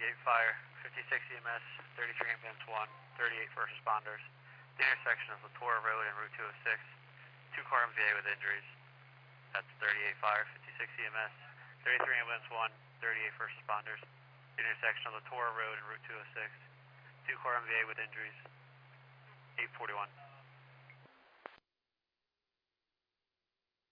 38 fire, 56 EMS, 33 ambulance 1, 38 first responders. The intersection of Latour Road and Route 206. 2-car MVA with injuries. That's 38 fire, 56 EMS, 33 ambulance 1, 38 first responders. The intersection of Latour Road and Route 206. 2-car MVA with injuries. 841.